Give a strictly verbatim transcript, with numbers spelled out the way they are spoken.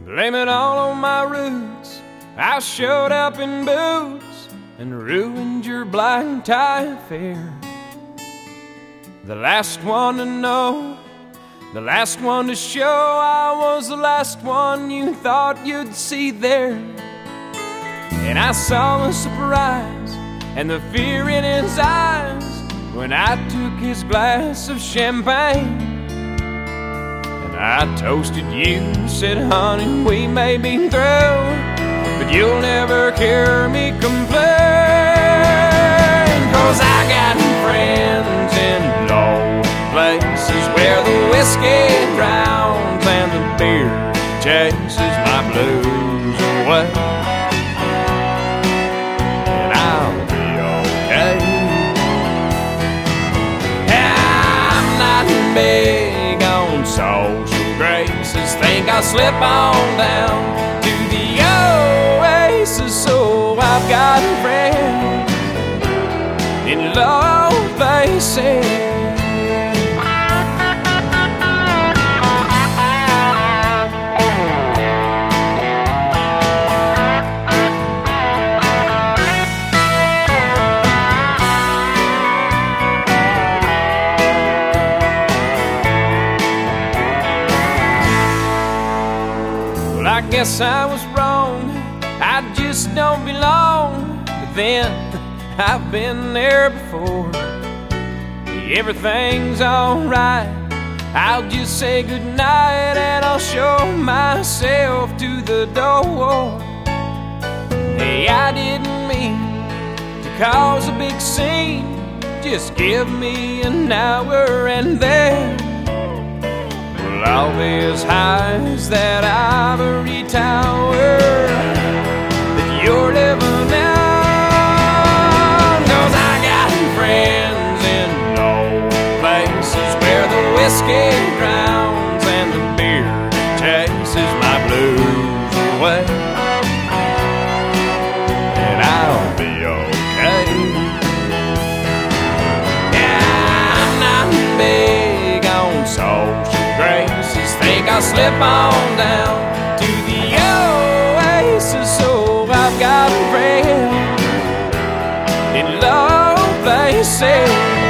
Blame it all on my roots. I showed up in boots and ruined your black tie affair. The last one to know, the last one to show, I was the last one you thought you'd see there. And I saw the surprise and the fear in his eyes when I took his glass of champagne. And I toasted you, said, honey, we may be through, but you'll never hear me complain. Cause I got friends in low places where the whiskey drowns and the beer chases my blues away. And I'll be okay. I'm not big on social graces. Think I'll slip on down to the oasis. So I've got friends in low places. Well, I guess I was wrong, I just don't belong. But then I've been there before. Everything's alright, I'll just say goodnight and I'll show myself to the door. Hey, I didn't mean to cause a big scene, just give me an hour and then well, I'll be as high as that ivory tower that you're living in. Cause I got friends in low places where the whiskey drowns and the beer chases my blues away. And I'll be okay. Yeah, I'm not big on social graces. Think I'll slip on down to the oasis. So I've got a friend in low places.